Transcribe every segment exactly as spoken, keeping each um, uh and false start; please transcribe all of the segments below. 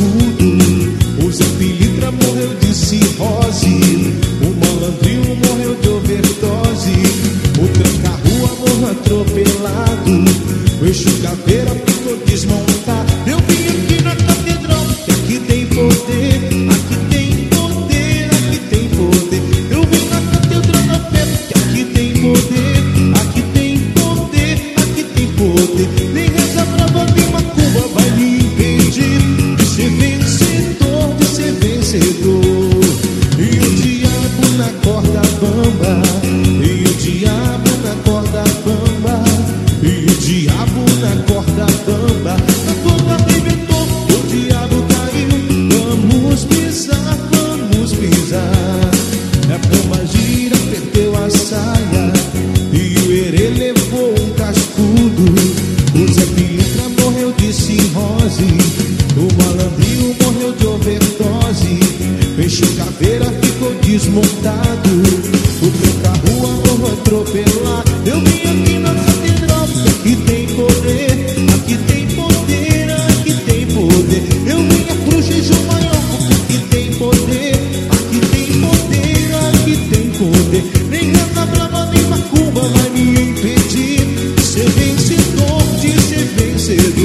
cascudo. O Zé Pilintra morreu de cirrose. O malandrinho morreu de overdose. O tranca-rua morreu atropelado. O Exu Caveira ficou desmontado. Eu vim aqui na catedral, que aqui tem poder, aqui tem poder, aqui tem poder. Eu vim na catedral da fé, que aqui tem poder, aqui tem poder, aqui tem poder. Nem reza brava, nem macumba vai me impedir de ser vencedor, de ser vencedor. E o diabo na corda bamba, e o diabo na corda bamba, e o diabo na corda bamba. A corda arrebentou, o diabo caiu. Vamos pisar, vamos pisar. A pomba gira, perdeu a saia, e o herê levou um cascudo. O Zé Pilintra morreu de cirrose. O malandrinho morreu de overdose. O Exu Caveira ficou desmontado. O tranca-rua morreu atropelado. Eu vim aqui na catedral, aqui tem poder, aqui tem poder, aqui tem poder. Eu vim a cruz de João Maior, aqui tem poder, aqui tem poder, aqui tem poder. Nem reza brava, nem macumba vai me impedir de ser vencedor, de ser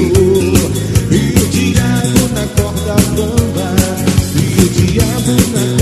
vencedor. E o diabo na corda bamba, e o diabo na